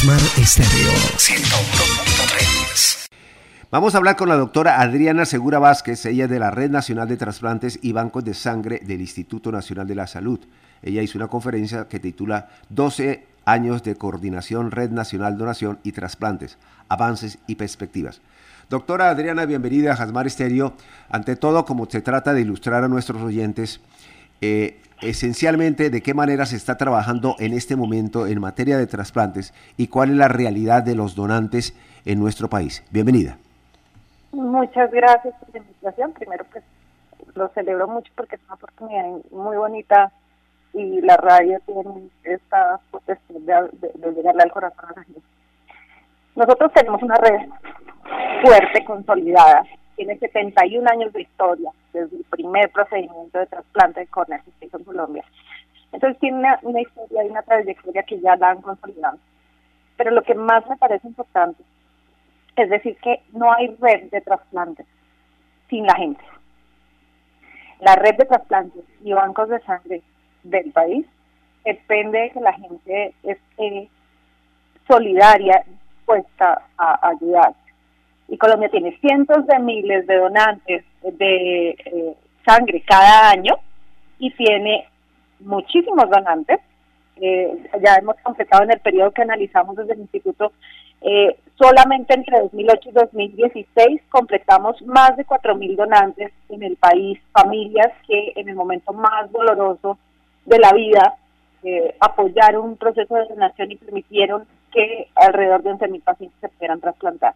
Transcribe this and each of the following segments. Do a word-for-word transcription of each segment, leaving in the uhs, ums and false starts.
Jasmar Estéreo ciento uno punto tres. Vamos a hablar con la doctora Adriana Segura Vázquez. Ella es de la Red Nacional de Trasplantes y Bancos de Sangre del Instituto Nacional de la Salud. Ella hizo una conferencia que titula doce años de coordinación, Red Nacional Donación y Trasplantes, avances y perspectivas. Doctora Adriana, bienvenida a Jasmar Estéreo. Ante todo, como se trata de ilustrar a nuestros oyentes, eh, esencialmente de qué manera se está trabajando en este momento en materia de trasplantes y cuál es la realidad de los donantes en nuestro país. Bienvenida. Muchas gracias por la invitación. Primero, pues lo celebro mucho porque es una oportunidad muy bonita y la radio tiene esta potestad de, de, de llegarle al corazón a la gente. Nosotros tenemos una red fuerte, consolidada, tiene setenta y un años de historia desde el primer procedimiento de trasplante de córnea que se hizo en Colombia. Entonces tiene una, una historia y una trayectoria que ya la han consolidado. Pero lo que más me parece importante es decir que no hay red de trasplantes sin la gente. La red de trasplantes y bancos de sangre del país depende de que la gente esté solidaria, dispuesta a ayudar. Y Colombia tiene cientos de miles de donantes de eh, sangre cada año y tiene muchísimos donantes. Eh, ya hemos completado en el periodo que analizamos desde el instituto, eh, solamente entre dos mil ocho y dos mil dieciséis completamos más de cuatro mil donantes en el país, familias que en el momento más doloroso de la vida eh, apoyaron un proceso de donación y permitieron que alrededor de once mil pacientes se pudieran trasplantar.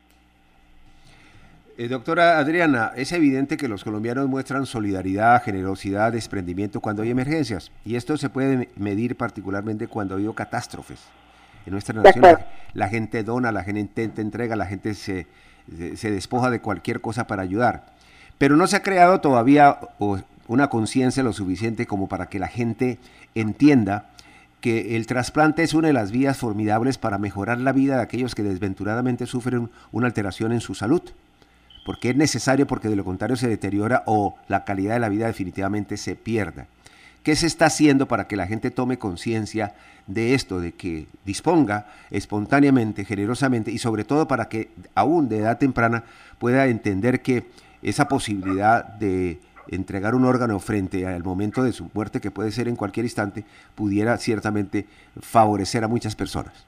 Eh, doctora Adriana, es evidente que los colombianos muestran solidaridad, generosidad, desprendimiento cuando hay emergencias, y esto se puede medir particularmente cuando ha habido catástrofes. En nuestra nación la, la gente dona, la gente te entrega, la gente se, se, se despoja de cualquier cosa para ayudar, pero no se ha creado todavía una conciencia lo suficiente como para que la gente entienda que el trasplante es una de las vías formidables para mejorar la vida de aquellos que desventuradamente sufren una alteración en su salud, porque es necesario, porque de lo contrario se deteriora o la calidad de la vida definitivamente se pierda. ¿Qué se está haciendo para que la gente tome conciencia de esto, de que disponga espontáneamente, generosamente y sobre todo para que aún de edad temprana pueda entender que esa posibilidad de entregar un órgano frente al momento de su muerte, que puede ser en cualquier instante, pudiera ciertamente favorecer a muchas personas?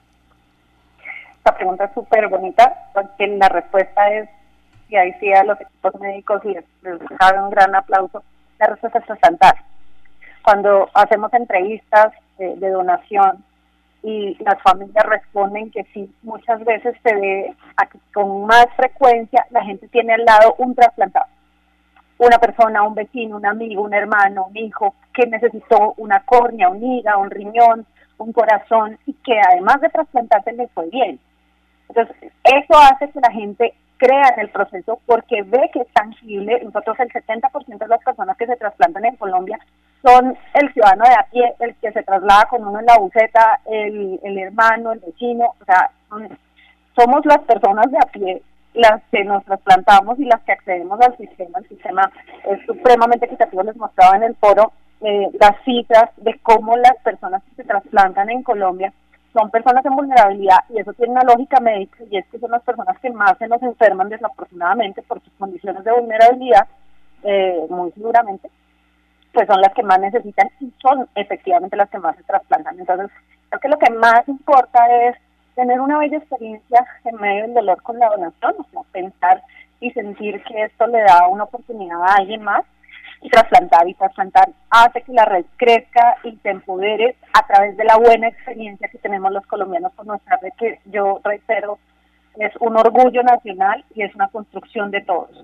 Esta pregunta es súper bonita, porque la respuesta es, y ahí sí a los equipos médicos les, les cabe un gran aplauso, la respuesta es trasplantar. Cuando hacemos entrevistas eh, de donación y las familias responden que sí, muchas veces se ve a que con más frecuencia la gente tiene al lado un trasplantado. Una persona, un vecino, un amigo, un hermano, un hijo que necesitó una córnea, un hígado, un riñón, un corazón y que además de trasplantarse le fue bien. Entonces, eso hace que la gente crea en el proceso porque ve que es tangible. Nosotros el setenta por ciento de las personas que se trasplantan en Colombia son el ciudadano de a pie, el que se traslada con uno en la buseta, el, el hermano, el vecino, o sea, somos las personas de a pie las que nos trasplantamos y las que accedemos al sistema. El sistema es supremamente equitativo. Les mostraba en el foro eh, las cifras de cómo las personas que se trasplantan en Colombia son personas en vulnerabilidad, y eso tiene una lógica médica, y es que son las personas que más se nos enferman desafortunadamente por sus condiciones de vulnerabilidad, eh, muy seguramente, pues son las que más necesitan y son efectivamente las que más se trasplantan. Entonces, creo que lo que más importa es tener una bella experiencia en medio del dolor con la donación, o sea, pensar y sentir que esto le da una oportunidad a alguien más, y trasplantar, y trasplantar hace que la red crezca y se empodere a través de la buena experiencia que tenemos los colombianos con nuestra red, que yo reitero, es un orgullo nacional y es una construcción de todos.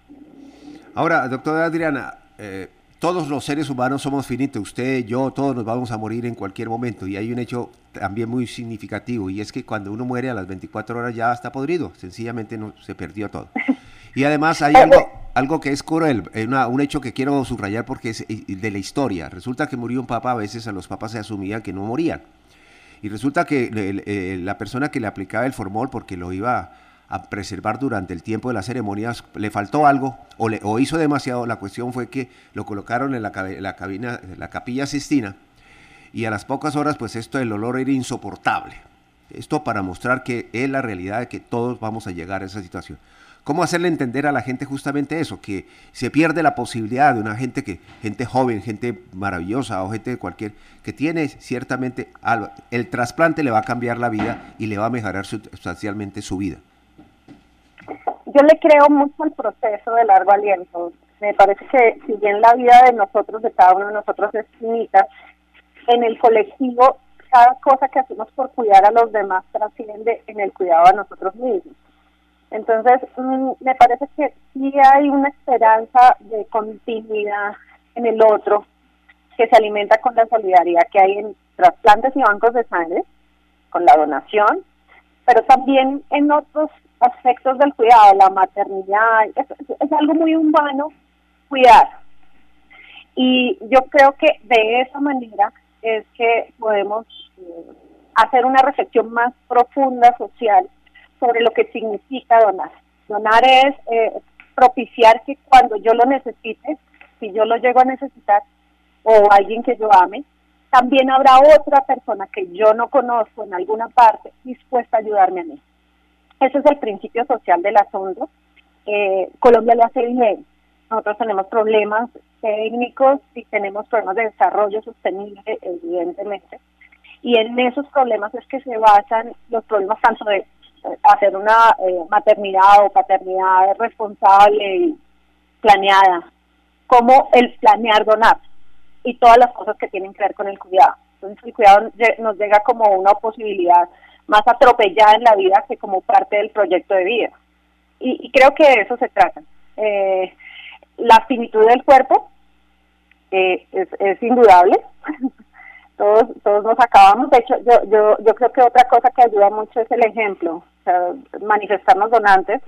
Ahora, doctora Adriana, eh, todos los seres humanos somos finitos, usted, yo, todos nos vamos a morir en cualquier momento, y hay un hecho también muy significativo, y es que cuando uno muere a las veinticuatro horas ya está podrido, sencillamente no, se perdió todo. Y además hay algo, algo que es cruel, una, un hecho que quiero subrayar porque es de la historia. Resulta que murió un papa, a veces a los papas se asumían que no morían, y resulta que el, el, la persona que le aplicaba el formol, porque lo iba a preservar durante el tiempo de las ceremonias, le faltó algo o, le, o hizo demasiado. La cuestión fue que lo colocaron en la, la, cabina, la capilla Sistina, y a las pocas horas pues esto, el olor era insoportable. Esto para mostrar que es la realidad de que todos vamos a llegar a esa situación. ¿Cómo hacerle entender a la gente justamente eso? Que se pierde la posibilidad de una gente que, gente joven, gente maravillosa o gente de cualquier, que tiene ciertamente algo, el trasplante le va a cambiar la vida y le va a mejorar sustancialmente su vida. Yo le creo mucho al proceso de largo aliento. Me parece que si bien la vida de nosotros, de cada uno de nosotros es finita, en el colectivo cada cosa que hacemos por cuidar a los demás trasciende en el cuidado a nosotros mismos. Entonces, mmm, me parece que sí hay una esperanza de continuidad en el otro que se alimenta con la solidaridad que hay en trasplantes y bancos de sangre, con la donación, pero también en otros aspectos del cuidado, la maternidad, es, es algo muy humano cuidar. Y yo creo que de esa manera es que podemos eh, hacer una reflexión más profunda social sobre lo que significa donar. Donar es eh, propiciar que cuando yo lo necesite, si yo lo llego a necesitar, o alguien que yo ame, también habrá otra persona que yo no conozco en alguna parte dispuesta a ayudarme a mí. Ese es el principio social del asunto. Eh, Colombia lo hace bien. Nosotros tenemos problemas técnicos y tenemos problemas de desarrollo sostenible, evidentemente. Y en esos problemas es que se basan los problemas tanto de hacer una eh, maternidad o paternidad responsable y planeada, como el planear donar y todas las cosas que tienen que ver con el cuidado. Entonces el cuidado nos llega como una posibilidad más atropellada en la vida que como parte del proyecto de vida. Y, y creo que de eso se trata. Eh, la finitud del cuerpo eh, es, es indudable. todos todos nos acabamos. De hecho, yo yo yo creo que otra cosa que ayuda mucho es el ejemplo, o sea, manifestarnos donantes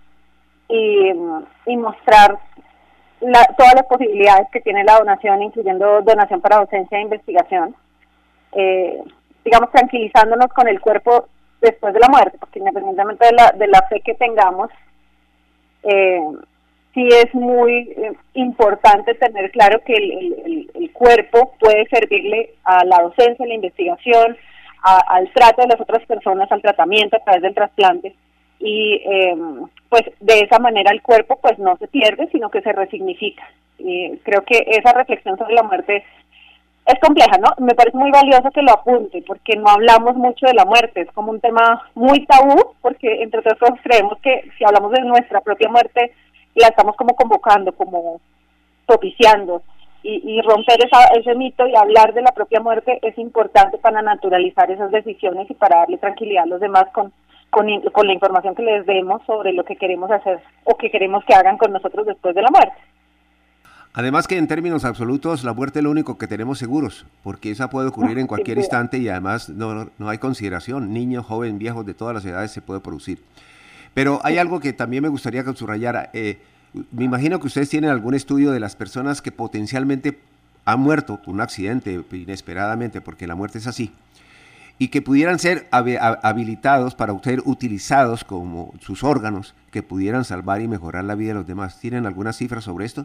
y, y mostrar la, todas las posibilidades que tiene la donación, incluyendo donación para docencia e investigación, eh, digamos, tranquilizándonos con el cuerpo después de la muerte, porque independientemente de la de la fe que tengamos, eh, sí es muy eh, importante tener claro que el, el, el cuerpo puede servirle a la docencia, a la investigación, a, al trato de las otras personas, al tratamiento a través del trasplante, y eh, pues de esa manera el cuerpo pues no se pierde, sino que se resignifica. Y creo que esa reflexión sobre la muerte es compleja, ¿no? Me parece muy valioso que lo apunte, porque no hablamos mucho de la muerte, es como un tema muy tabú, porque entre otras cosas creemos que si hablamos de nuestra propia muerte, la estamos como convocando, como propiciando, y, y romper esa, ese mito y hablar de la propia muerte es importante para naturalizar esas decisiones y para darle tranquilidad a los demás con, con, con la información que les demos sobre lo que queremos hacer o que queremos que hagan con nosotros después de la muerte. Además que en términos absolutos la muerte es lo único que tenemos seguros, porque esa puede ocurrir en cualquier sí, instante y además no, no hay consideración, niños, joven, viejos, de todas las edades se puede producir. Pero hay algo que también me gustaría que subrayara. Eh, me imagino que ustedes tienen algún estudio de las personas que potencialmente han muerto por un accidente inesperadamente, porque la muerte es así, y que pudieran ser habilitados para ser utilizados como sus órganos, que pudieran salvar y mejorar la vida de los demás. ¿Tienen alguna cifra sobre esto?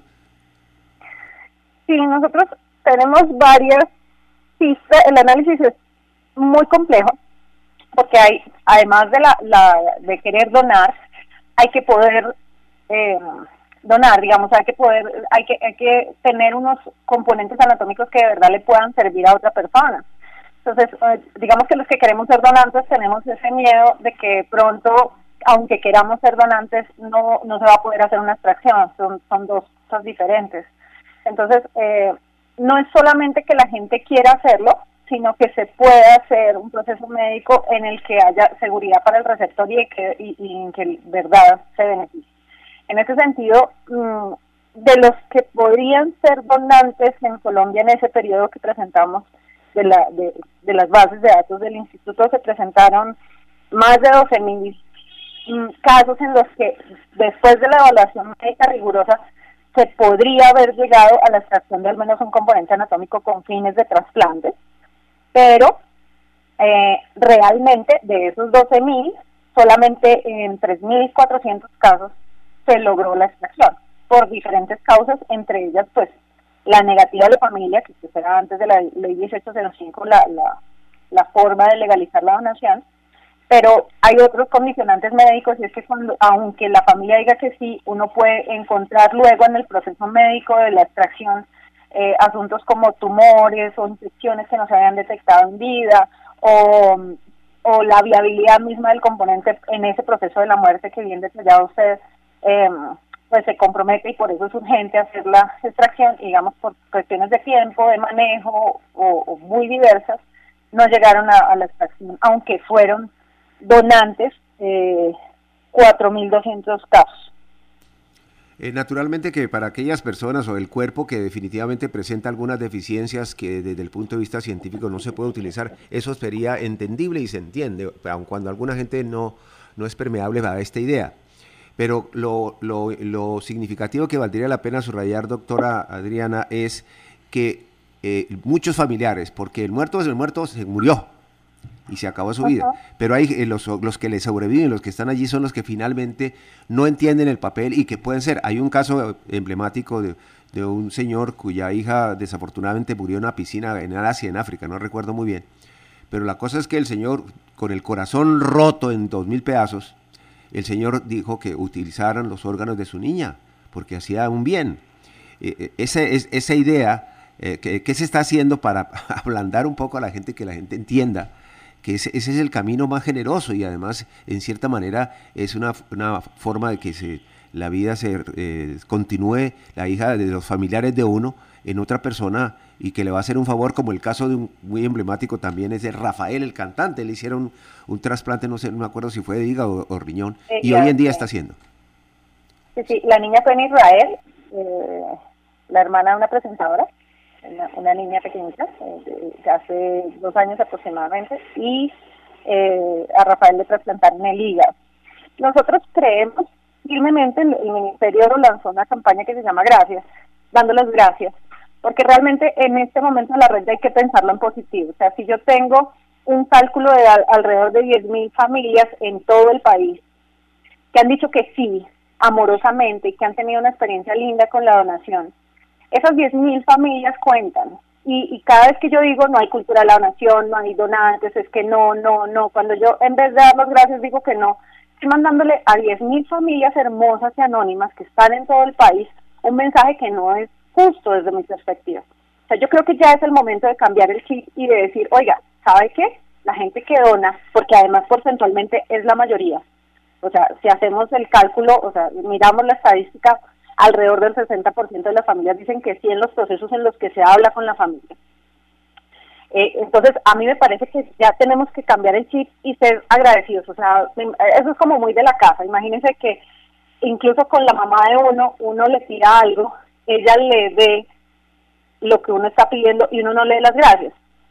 Sí, nosotros tenemos varias cifras. El análisis es muy complejo, porque hay, además de la, la de querer donar, hay que poder eh, donar, digamos, hay que poder, hay que, hay que tener unos componentes anatómicos que de verdad le puedan servir a otra persona. Entonces, eh, digamos que los que queremos ser donantes tenemos ese miedo de que pronto, aunque queramos ser donantes, no, no se va a poder hacer una extracción, son, son dos cosas diferentes. Entonces, eh, no es solamente que la gente quiera hacerlo, sino que se puede hacer un proceso médico en el que haya seguridad para el receptor y, que, y, y en que verdad se beneficie. En ese sentido, mmm, de los que podrían ser donantes en Colombia en ese periodo que presentamos de, la, de, de las bases de datos del instituto, se presentaron más de doce mil mmm, casos en los que después de la evaluación médica rigurosa se podría haber llegado a la extracción de al menos un componente anatómico con fines de trasplante. Pero eh, realmente de esos doce mil, solamente en tres mil cuatrocientos casos se logró la extracción, por diferentes causas, entre ellas pues la negativa de la familia, que era antes de la ley dieciocho cero cinco la, la, la forma de legalizar la donación, pero hay otros condicionantes médicos y es que cuando, aunque la familia diga que sí, uno puede encontrar luego en el proceso médico de la extracción eh, asuntos como tumores o infecciones que no se habían detectado en vida o, o la viabilidad misma del componente en ese proceso de la muerte que bien detallado usted eh, pues se compromete y por eso es urgente hacer la extracción, y digamos por cuestiones de tiempo, de manejo o, o muy diversas, no llegaron a, a la extracción, aunque fueron donantes, eh, cuatro mil doscientos casos. Eh, naturalmente que para aquellas personas o el cuerpo que definitivamente presenta algunas deficiencias que desde el punto de vista científico no se puede utilizar, eso sería entendible y se entiende, aun cuando alguna gente no, no es permeable a esta idea. Pero lo, lo, lo significativo que valdría la pena subrayar, doctora Adriana, es que eh, muchos familiares, porque el muerto es el muerto, se murió y se acabó su uh-huh. vida, pero hay eh, los, los que le sobreviven, los que están allí son los que finalmente no entienden el papel y que pueden ser. Hay un caso emblemático de, de un señor cuya hija desafortunadamente murió en una piscina en Asia, en África, no recuerdo muy bien, pero la cosa es que el señor, con el corazón roto en dos mil pedazos, el señor dijo que utilizaran los órganos de su niña, porque hacía un bien. Eh, esa, es, esa idea, eh, que, ¿qué se está haciendo para ablandar un poco a la gente, que la gente entienda que ese, ese es el camino más generoso y además, en cierta manera, es una, una forma de que se, la vida se eh, continúe, la hija de los familiares de uno, en otra persona, y que le va a hacer un favor, como el caso de un muy emblemático también es de Rafael, el cantante. Le hicieron un, un trasplante, no sé, no me acuerdo si fue de hígado o, o riñón, sí, y hoy en día sí. está haciendo. Sí, sí, la niña fue en Israel, eh, la hermana de una presentadora, una, una niña pequeñita, eh, de hace dos años aproximadamente, y eh, a Rafael le trasplantaron el hígado. Nosotros creemos firmemente, el, el Ministerio lanzó una campaña que se llama Gracias, dando las gracias, porque realmente en este momento en la red hay que pensarlo en positivo. O sea, si yo tengo un cálculo de al, alrededor de diez mil familias en todo el país que han dicho que sí, amorosamente, y que han tenido una experiencia linda con la donación, esas diez mil familias cuentan. Y, y cada vez que yo digo no hay cultura de la donación, no hay donantes, es que no, no, no, cuando yo en vez de dar las gracias digo que no, estoy mandándole a diez mil familias hermosas y anónimas que están en todo el país un mensaje que no es justo desde mi perspectiva. O sea, yo creo que ya es el momento de cambiar el chip y de decir, oiga, ¿sabe qué? La gente que dona, porque además porcentualmente es la mayoría, o sea, si hacemos el cálculo, o sea, miramos la estadística, alrededor del sesenta por ciento de las familias dicen que sí en los procesos en los que se habla con la familia. Eh, entonces, a mí me parece que ya tenemos que cambiar el chip y ser agradecidos. O sea, eso es como muy de la casa. Imagínense que incluso con la mamá de uno, uno le tira algo, ella le dé lo que uno está pidiendo y uno no le dé las gracias.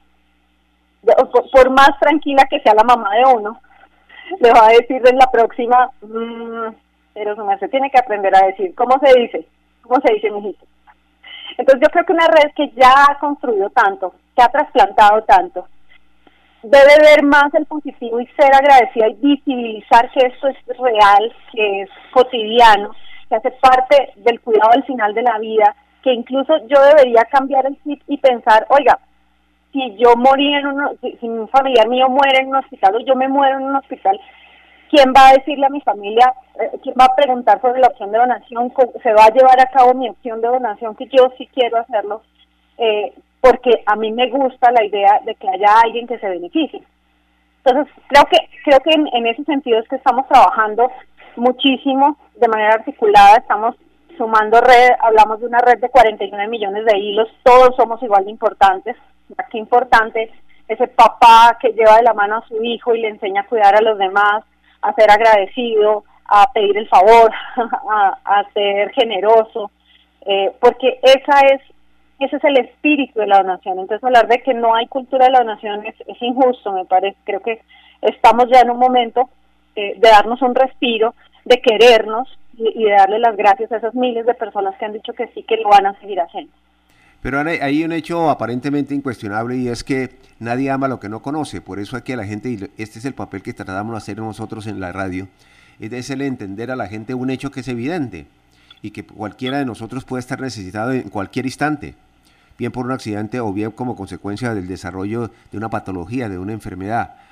Por, por más tranquila que sea la mamá de uno, le va a decir en la próxima, mmm, pero su merced tiene que aprender a decir, ¿cómo se dice? ¿Cómo se dice, mijito? Entonces yo creo que una red que ya ha construido tanto, que ha trasplantado tanto, debe ver más el positivo y ser agradecida y visibilizar que esto es real, que es cotidiano, que hace parte del cuidado al final de la vida, que incluso yo debería cambiar el chip y pensar, oiga, si yo morí en un, si un familiar mío muere en un hospital o yo me muero en un hospital, ¿quién va a decirle a mi familia, eh, quién va a preguntar sobre la opción de donación? ¿Se va a llevar a cabo mi opción de donación? Que yo sí quiero hacerlo, eh, porque a mí me gusta la idea de que haya alguien que se beneficie. Entonces, creo que creo que en, en ese sentido es que estamos trabajando muchísimo de manera articulada, estamos sumando red, hablamos de una red de cuarenta y nueve millones de hilos, todos somos igual de importantes. Qué importante ese papá que lleva de la mano a su hijo y le enseña a cuidar a los demás, a ser agradecido, a pedir el favor, a, a ser generoso, eh, porque esa es ese es el espíritu de la donación. Entonces, hablar de que no hay cultura de la donación es, es injusto, me parece. Creo que estamos ya en un momento eh, de darnos un respiro, de querernos y, y de darle las gracias a esas miles de personas que han dicho que sí, que lo van a seguir haciendo. Pero hay un hecho aparentemente incuestionable y es que nadie ama lo que no conoce. Por eso hay que la gente, y este es el papel que tratamos de hacer nosotros en la radio, es el entender a la gente un hecho que es evidente y que cualquiera de nosotros puede estar necesitado en cualquier instante, bien por un accidente o bien como consecuencia del desarrollo de una patología, de una enfermedad.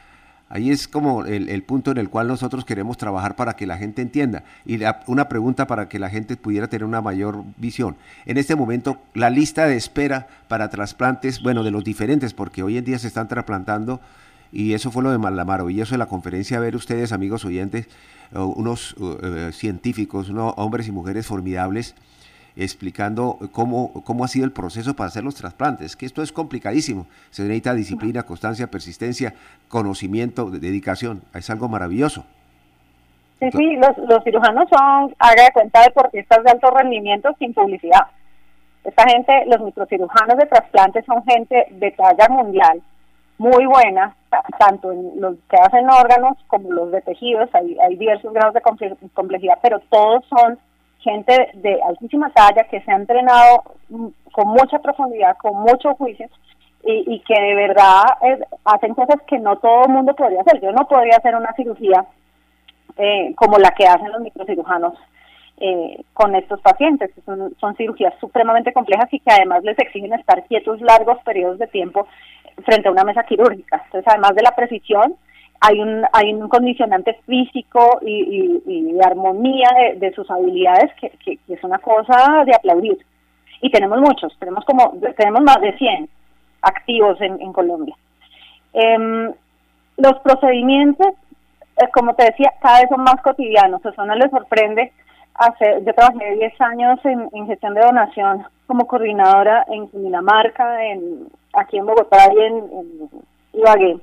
Ahí es como el, el punto en el cual nosotros queremos trabajar para que la gente entienda. Y la, una pregunta para que la gente pudiera tener una mayor visión. En este momento, la lista de espera para trasplantes, bueno, de los diferentes, porque hoy en día se están trasplantando, y eso fue lo de la maravilloso de la conferencia, ver ustedes, amigos oyentes, uh, unos uh, científicos, unos hombres y mujeres formidables, explicando cómo, cómo ha sido el proceso para hacer los trasplantes, que esto es complicadísimo, se necesita disciplina, constancia, persistencia, conocimiento, dedicación, es algo maravilloso. Sí, sí, los, los cirujanos son, haga de cuenta, deportistas de alto rendimiento sin publicidad. Esta gente, los microcirujanos de trasplantes son gente de talla mundial, muy buena, tanto en los que hacen órganos como los de tejidos, hay, hay diversos grados de complejidad, pero todos son gente de altísima talla que se ha entrenado con mucha profundidad, con mucho juicio, y, y que de verdad es, hacen cosas que no todo el mundo podría hacer. Yo no podría hacer una cirugía eh, como la que hacen los microcirujanos eh, con estos pacientes, que son, son cirugías supremamente complejas y que además les exigen estar quietos largos periodos de tiempo frente a una mesa quirúrgica. Entonces, además de la precisión, hay un hay un condicionante físico y, y, y de armonía de, de sus habilidades que, que, que es una cosa de aplaudir. Y tenemos muchos, tenemos como tenemos más de cien activos en, en Colombia. Eh, los procedimientos, eh, como te decía, cada vez son más cotidianos. Eso no les sorprende. Hace, yo trabajé diez años en, en gestión de donación como coordinadora en Cundinamarca, en, aquí en Bogotá y en, en Ibagué.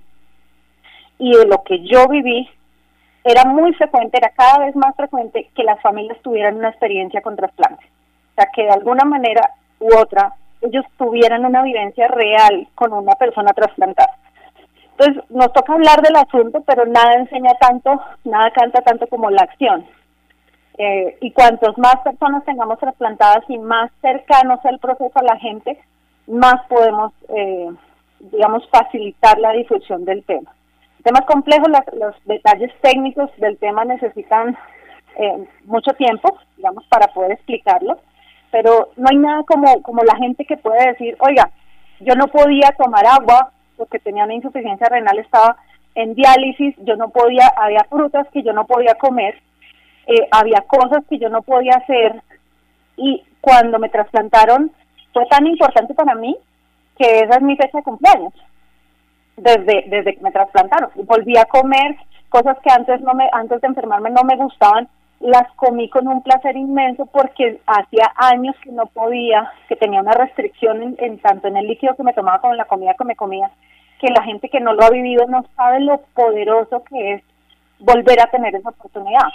Y de lo que yo viví, era muy frecuente, era cada vez más frecuente que las familias tuvieran una experiencia con trasplante. O sea, que de alguna manera u otra, ellos tuvieran una vivencia real con una persona trasplantada. Entonces, nos toca hablar del asunto, pero nada enseña tanto, nada canta tanto como la acción. Eh, y cuantos más personas tengamos trasplantadas y más cercanos el proceso a la gente, más podemos, eh, digamos, facilitar la difusión del tema. Temas complejos, las, los detalles técnicos del tema necesitan eh, mucho tiempo, digamos, para poder explicarlo, pero no hay nada como, como la gente que puede decir, oiga, yo no podía tomar agua porque tenía una insuficiencia renal, estaba en diálisis, yo no podía, había frutas que yo no podía comer, eh, había cosas que yo no podía hacer, y cuando me trasplantaron fue tan importante para mí que esa es mi fecha de cumpleaños. Desde, desde que me trasplantaron, volví a comer cosas que antes no me, antes de enfermarme no me gustaban, las comí con un placer inmenso porque hacía años que no podía, que tenía una restricción en, en tanto en el líquido que me tomaba como en la comida que me comía, que la gente que no lo ha vivido no sabe lo poderoso que es volver a tener esa oportunidad.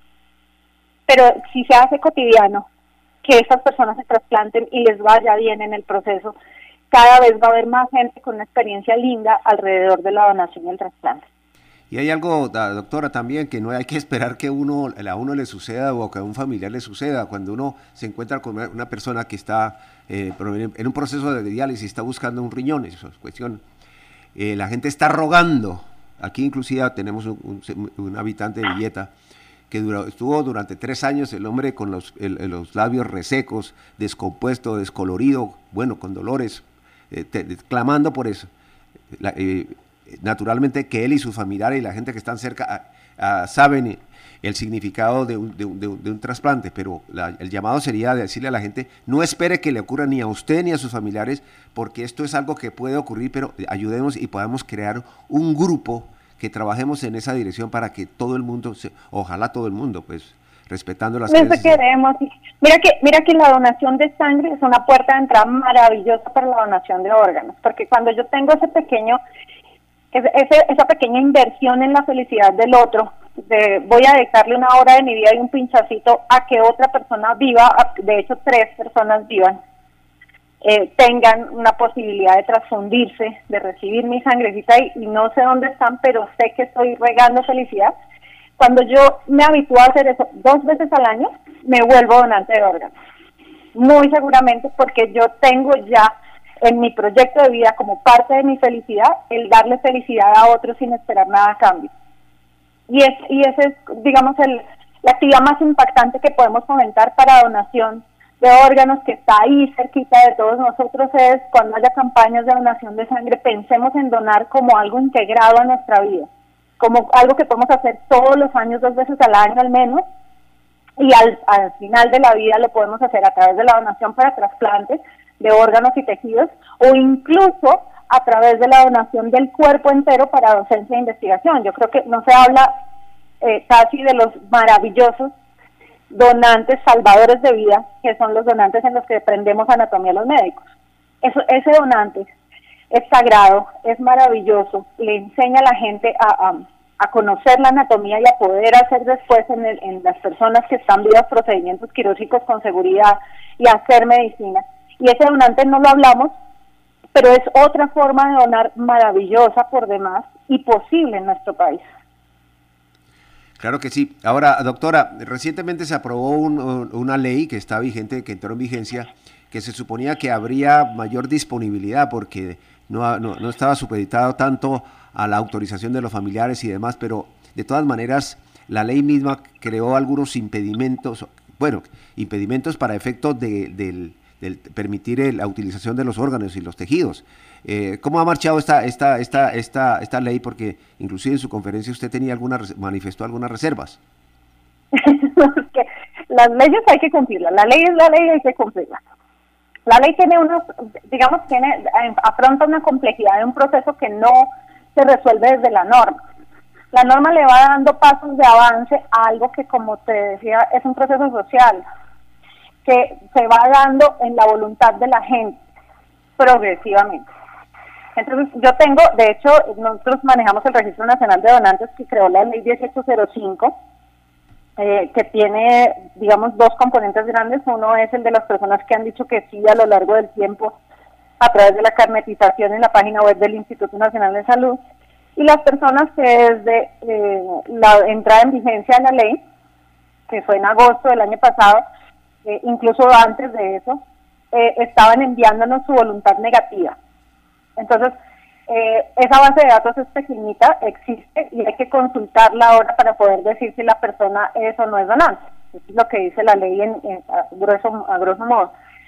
Pero si se hace cotidiano, que estas personas se trasplanten y les vaya bien en el proceso, cada vez va a haber más gente con una experiencia linda alrededor de la donación y el trasplante. Y hay algo, doctora, también, que no hay que esperar que uno, a uno le suceda o que a un familiar le suceda. Cuando uno se encuentra con una persona que está eh, en un proceso de diálisis, está buscando un riñón, eso es cuestión, eh, la gente está rogando. Aquí inclusive tenemos un, un, un habitante de Villeta que duró, estuvo durante tres años el hombre con los, el, los labios resecos, descompuesto, descolorido, bueno, con dolores, Eh, te, te, clamando por eso. La, eh, naturalmente que él y sus familiares y la gente que están cerca a, a, saben el significado de un, de un, de un, de un trasplante, pero la, el llamado sería de decirle a la gente, no espere que le ocurra ni a usted ni a sus familiares, porque esto es algo que puede ocurrir, pero ayudemos y podamos crear un grupo que trabajemos en esa dirección para que todo el mundo, se, ojalá todo el mundo, pues, respetando las creencias. Queremos. Mira que, mira que la donación de sangre es una puerta de entrada maravillosa para la donación de órganos, porque cuando yo tengo ese pequeño, ese, esa pequeña inversión en la felicidad del otro, de, voy a dedicarle una hora de mi vida y un pinchacito a que otra persona viva, de hecho tres personas vivan, eh, tengan una posibilidad de transfundirse, de recibir mi sangrecita y, y no sé dónde están, pero sé que estoy regando felicidad. Cuando yo me habitúo a hacer eso dos veces al año, me vuelvo donante de órganos. Muy seguramente porque yo tengo ya en mi proyecto de vida como parte de mi felicidad, el darle felicidad a otros sin esperar nada a cambio. Y es y ese es, digamos, el, la actividad más impactante que podemos fomentar para donación de órganos, que está ahí cerquita de todos nosotros, es cuando haya campañas de donación de sangre, pensemos en donar como algo integrado a nuestra vida. como algo que podemos hacer todos los años, dos veces al año al menos, y al, al final de la vida lo podemos hacer a través de la donación para trasplantes de órganos y tejidos, o incluso a través de la donación del cuerpo entero para docencia e investigación. Yo creo que no se habla eh, casi de los maravillosos donantes salvadores de vida, que son los donantes en los que aprendemos anatomía los médicos. Eso, ese donante es sagrado, es maravilloso, le enseña a la gente a, a, a conocer la anatomía y a poder hacer después en, el, en las personas que están vivas procedimientos quirúrgicos con seguridad y hacer medicina. Y ese donante no lo hablamos, pero es otra forma de donar maravillosa por demás y posible en nuestro país. Claro que sí. Ahora, doctora, recientemente se aprobó un, una ley que está vigente, que entró en vigencia, que se suponía que habría mayor disponibilidad porque no, no, no estaba supeditado tanto a la autorización de los familiares y demás, pero de todas maneras la ley misma creó algunos impedimentos, bueno, impedimentos para efectos de, del, del permitir el, la utilización de los órganos y los tejidos. Eh, ¿Cómo ha marchado esta, esta, esta, esta, esta ley? Porque inclusive en su conferencia usted tenía alguna, manifestó algunas reservas. Que las leyes hay que cumplirlas, la ley es la ley y hay que cumplirla. La ley tiene unos, digamos, tiene afronta una complejidad de un proceso que no se resuelve desde la norma. La norma le va dando pasos de avance a algo que, como te decía, es un proceso social, que se va dando en la voluntad de la gente, progresivamente. Entonces, yo tengo, de hecho, nosotros manejamos el Registro Nacional de Donantes que creó la ley dieciocho cero cinco, eh, que tiene, digamos, dos componentes grandes. Uno es el de las personas que han dicho que sí a lo largo del tiempo, a través de la carnetización en la página web del Instituto Nacional de Salud, y las personas que desde eh, la entrada en vigencia de la ley, que fue en agosto del año pasado, eh, incluso antes de eso, eh, estaban enviándonos su voluntad negativa. Entonces, eh, esa base de datos es pequeñita, existe, y hay que consultarla ahora para poder decir si la persona es o no es donante. Eso es lo que dice la ley en, en, a, grueso, a grosso modo.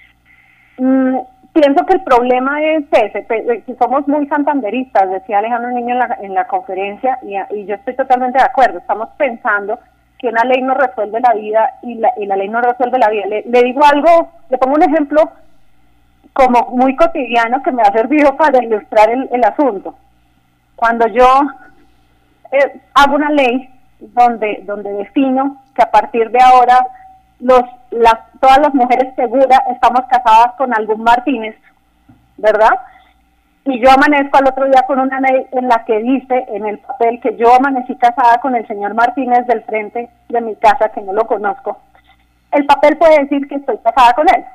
Mm, pienso que el problema es ese, que somos muy santanderistas, decía Alejandro Niño en la, en la conferencia, y, y yo estoy totalmente de acuerdo. Estamos pensando que una ley no resuelve la vida y la, y la ley no resuelve la vida. Le, le digo algo, le pongo un ejemplo como muy cotidiano que me ha servido para ilustrar el, el asunto. Cuando yo eh, hago una ley donde donde defino que a partir de ahora los las todas las mujeres seguras estamos casadas con algún Martínez, ¿verdad? Y yo amanezco al otro día con una ley en la que dice en el papel que yo amanecí casada con el señor Martínez del frente de mi casa, que no lo conozco. El papel puede decir que estoy casada con él,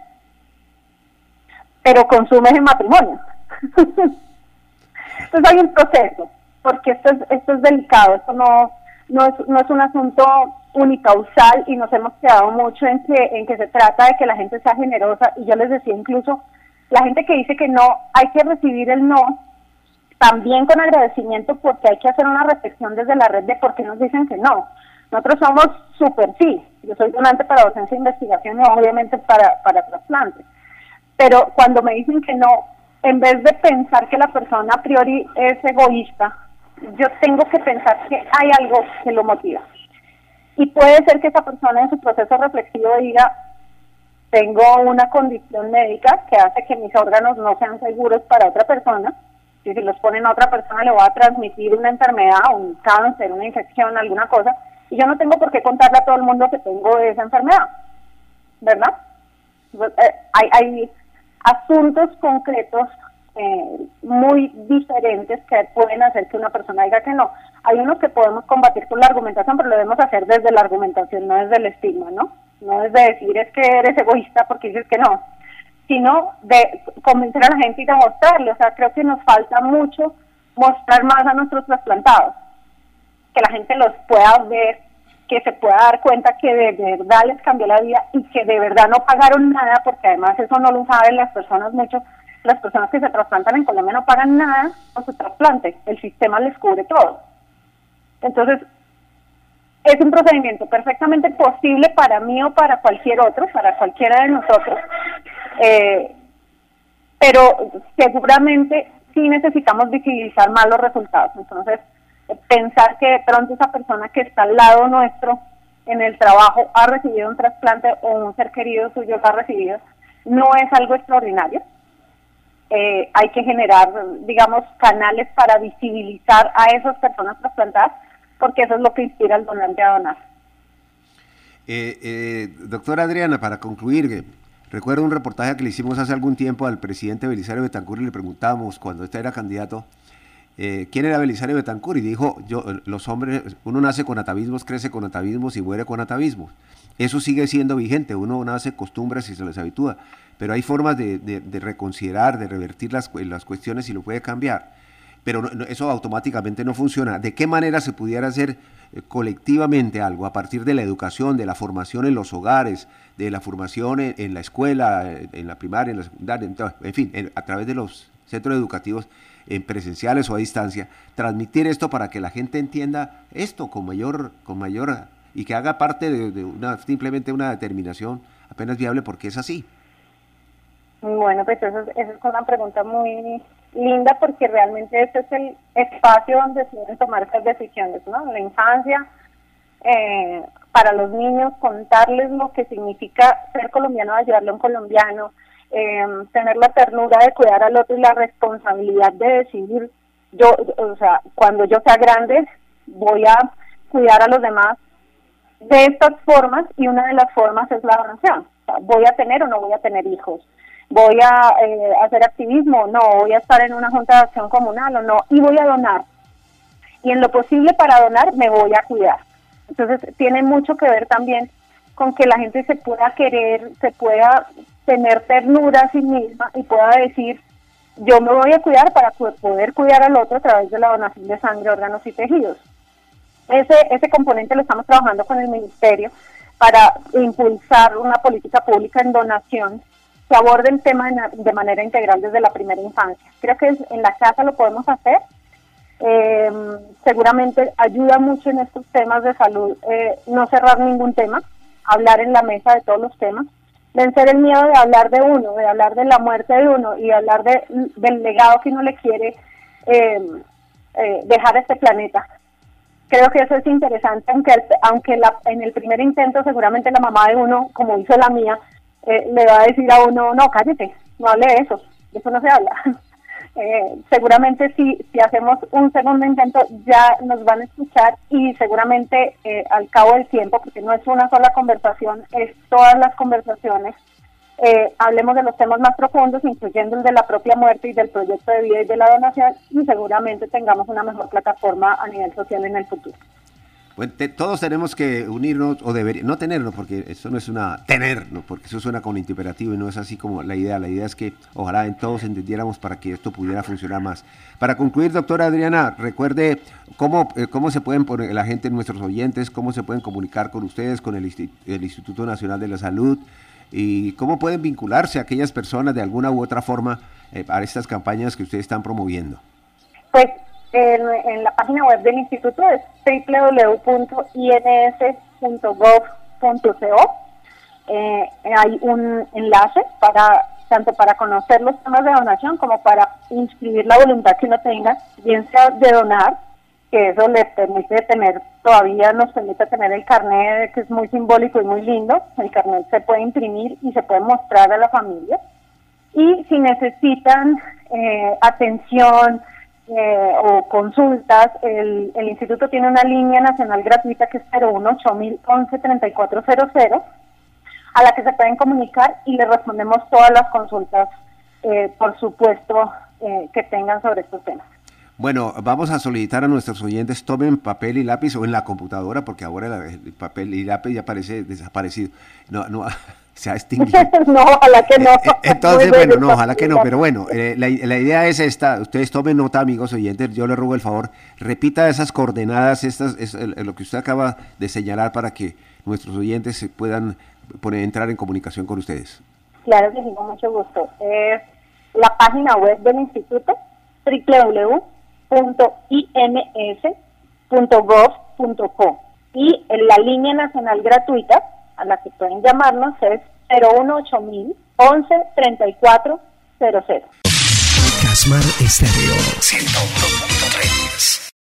pero consume ese matrimonio. Entonces hay un proceso, porque esto es, esto es delicado, esto no, no, es, no es un asunto unicausal, y nos hemos quedado mucho en que, en que se trata de que la gente sea generosa, y yo les decía incluso, la gente que dice que no, hay que recibir el no, también con agradecimiento, porque hay que hacer una reflexión desde la red de por qué nos dicen que no. Nosotros somos súper sí, yo soy donante para docencia e investigación y obviamente para, para trasplantes. Pero cuando me dicen que no, en vez de pensar que la persona a priori es egoísta, yo tengo que pensar que hay algo que lo motiva. Y puede ser que esa persona en su proceso reflexivo diga, tengo una condición médica que hace que mis órganos no sean seguros para otra persona, y si los ponen a otra persona le va a transmitir una enfermedad, un cáncer, una infección, alguna cosa, y yo no tengo por qué contarle a todo el mundo que tengo esa enfermedad, ¿verdad? Pues, eh, hay... hay asuntos concretos eh, muy diferentes que pueden hacer que una persona diga que no. Hay unos que podemos combatir con la argumentación, pero lo debemos hacer desde la argumentación, no desde el estigma, ¿no? No es de decir es que eres egoísta porque dices que no, sino de convencer a la gente y demostrarle. O sea, creo que nos falta mucho mostrar más a nuestros trasplantados, que la gente los pueda ver, que se pueda dar cuenta que de verdad les cambió la vida y que de verdad no pagaron nada, porque además eso no lo saben las personas mucho. Las personas que se trasplantan en Colombia no pagan nada por su trasplante, el sistema les cubre todo. Entonces, es un procedimiento perfectamente posible para mí o para cualquier otro, para cualquiera de nosotros, eh, pero seguramente sí necesitamos visibilizar más los resultados. Entonces, pensar que de pronto esa persona que está al lado nuestro en el trabajo ha recibido un trasplante o un ser querido suyo lo ha recibido, no es algo extraordinario. Eh, hay que generar, digamos, canales para visibilizar a esas personas trasplantadas, porque eso es lo que inspira al donante a donar. Eh, eh, doctora Adriana, para concluir, recuerdo un reportaje que le hicimos hace algún tiempo al presidente Belisario Betancur y le preguntábamos cuando este era candidato, eh, ¿quién era Belisario Betancur? Y dijo, yo, los hombres, uno nace con atavismos, crece con atavismos y muere con atavismos. Eso sigue siendo vigente, uno nace costumbres y se les habitúa, pero hay formas de, de, de reconsiderar, de revertir las, las cuestiones y lo puede cambiar. Pero no, no, eso automáticamente no funciona. ¿De qué manera se pudiera hacer eh, colectivamente algo a partir de la educación, de la formación en los hogares, de la formación en, en la escuela, en, en la primaria, en la secundaria, en, en fin, en, a través de los centros educativos en presenciales o a distancia, transmitir esto para que la gente entienda esto con mayor, con mayor y que haga parte de, de una simplemente una determinación apenas viable porque es así? Bueno, pues eso, eso es una pregunta muy linda porque realmente ese es el espacio donde se deben tomar estas decisiones, ¿no? En la infancia, eh, para los niños, contarles lo que significa ser colombiano, ayudarle a un colombiano, eh, tener la ternura de cuidar al otro y la responsabilidad de decidir, yo, o sea, cuando yo sea grande, voy a cuidar a los demás de estas formas, y una de las formas es la donación. O sea, voy a tener o no voy a tener hijos. Voy a eh, hacer activismo, no, voy a estar en una junta de acción comunal o no, y voy a donar. Y en lo posible para donar me voy a cuidar. Entonces tiene mucho que ver también con que la gente se pueda querer, se pueda tener ternura a sí misma y pueda decir, yo me voy a cuidar para poder cuidar al otro a través de la donación de sangre, órganos y tejidos. Ese, ese componente lo estamos trabajando con el Ministerio para impulsar una política pública en donación que aborde el tema de manera integral desde la primera infancia. Creo que en la casa lo podemos hacer. Eh, seguramente ayuda mucho en estos temas de salud eh, no cerrar ningún tema, hablar en la mesa de todos los temas, vencer el miedo de hablar de uno, de hablar de la muerte de uno y hablar de, del legado que uno le quiere eh, eh, dejar a este planeta. Creo que eso es interesante, aunque, aunque la, en el primer intento seguramente la mamá de uno, como hizo la mía, Eh, le va a decir a uno, no, cállate, no hable de eso, de eso no se habla. eh, seguramente si, si hacemos un segundo intento ya nos van a escuchar y seguramente eh, al cabo del tiempo, porque no es una sola conversación, es todas las conversaciones, eh, hablemos de los temas más profundos, incluyendo el de la propia muerte y del proyecto de vida y de la donación, y seguramente tengamos una mejor plataforma a nivel social en el futuro. Bueno, te, todos tenemos que unirnos, o deberíamos, no tenernos, porque eso no es una, tenernos, porque eso suena como imperativo y no es así como la idea. La idea es que ojalá en todos entendiéramos para que esto pudiera funcionar más. Para concluir, doctora Adriana, recuerde cómo, eh, cómo se pueden poner la gente, nuestros oyentes, cómo se pueden comunicar con ustedes, con el, el Instituto Nacional de la Salud, y cómo pueden vincularse a aquellas personas de alguna u otra forma eh, a estas campañas que ustedes están promoviendo. Pues En, en la página web del instituto es doble u doble u doble u punto i n s punto gov punto co. Eh, hay un enlace para tanto para conocer los temas de donación como para inscribir la voluntad que uno tenga, bien sea de donar, que eso le permite tener, todavía nos permite tener el carnet, que es muy simbólico y muy lindo. El carnet se puede imprimir y se puede mostrar a la familia. Y si necesitan eh, atención, Eh, o consultas, el, el instituto tiene una línea nacional gratuita que es cero uno ocho mil once treinta y cuatro cero cero, a la que se pueden comunicar y le respondemos todas las consultas, eh, por supuesto, eh, que tengan sobre estos temas. Bueno, vamos a solicitar a nuestros oyentes, tomen papel y lápiz o en la computadora, porque ahora el papel y lápiz ya parece desaparecido. No, no, se ha extinguido. No, ojalá que no. Entonces, bueno, no, ojalá que no, pero bueno, eh, la, la idea es esta, ustedes tomen nota, amigos oyentes, yo les ruego el favor, repita esas coordenadas, estas es el, lo que usted acaba de señalar para que nuestros oyentes se puedan poner, entrar en comunicación con ustedes. Claro que sí, con mucho gusto. Es la página web del instituto, doble u doble u doble u punto i n s punto gov punto co, y en la línea nacional gratuita a la que pueden llamarnos es cero uno ocho mil once treinta y cuatro cero cero. Casmar Estéreo ciento